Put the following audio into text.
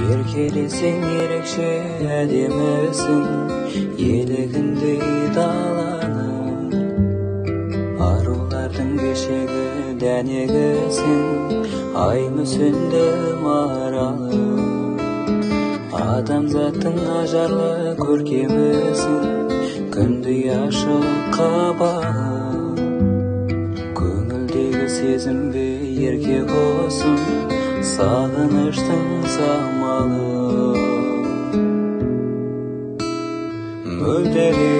еркелесең ерекше әдемісің, елігіндей даланың арулардың бешегі дәнегісің, ай мүсінді маралым. Адамзаттың ажарлы көркемісің, күндей ашық қабағың. Көңілдегі сезімге ерке қосым, сағыныштың самалы. Мөлдіреген